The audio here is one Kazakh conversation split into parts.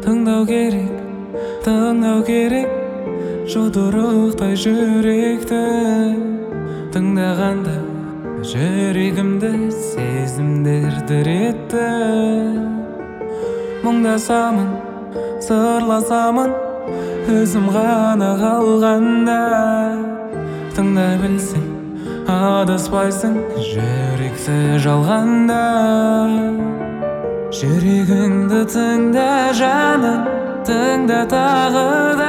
тыңдау керек жұдырықтай жүректі. Тыңдағанда жүрегімді сезімдер дір етті. Мұңдасамын, сырласамын, өзім ғана қалғанда. Тыңда білсең, адаспайсың, жүректі жалғанда. Жүрегіңді тыңда жаным, тыңда тағы да.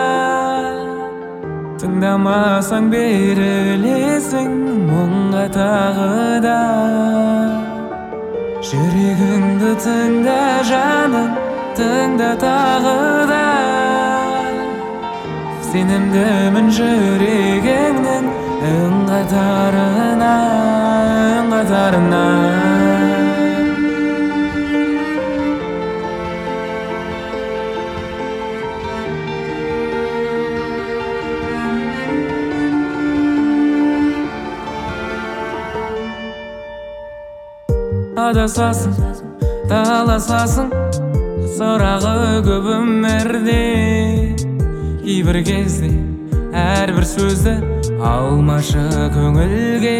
Тыңдамасаң берілесің мұңға тағы да. Жүрегіңді тыңда жаным, тыңда тағы да. Сенімдімін жүрегіңнің үн қатарына. Адасасың, таласасың, сұрағы көп өмірде. Кейбір кезде әрбір сөзді алмашы көңілге.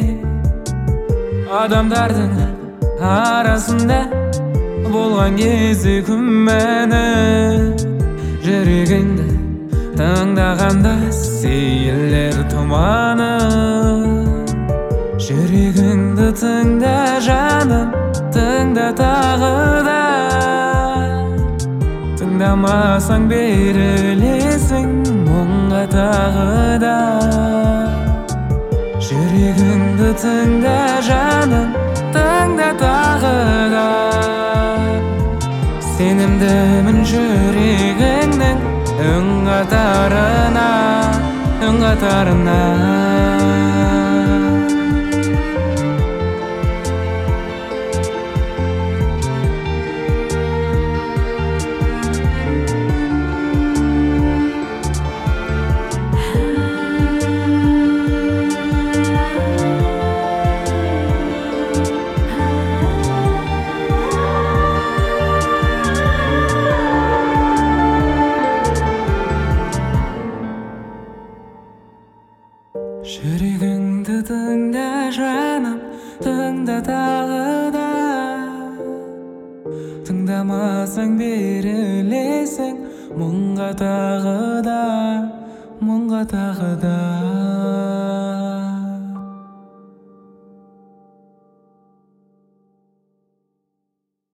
Адамдардың арасында болған кезде күмәні. Жүрегіңді тыңдағанда сейілер тұманы. Жүрегіңді тыңда жаным, тыңда тағы да. Тыңдамасаң берілесің мұңға тағы да. Жүрегіңді тыңда жаным, тыңда тағы да. Сенімдімін жүрегіңнің үн қатарына. Жүрегіңді тыңда жаным, тыңда тағы да. Тыңдамасаң берілесің мұңға тағы да.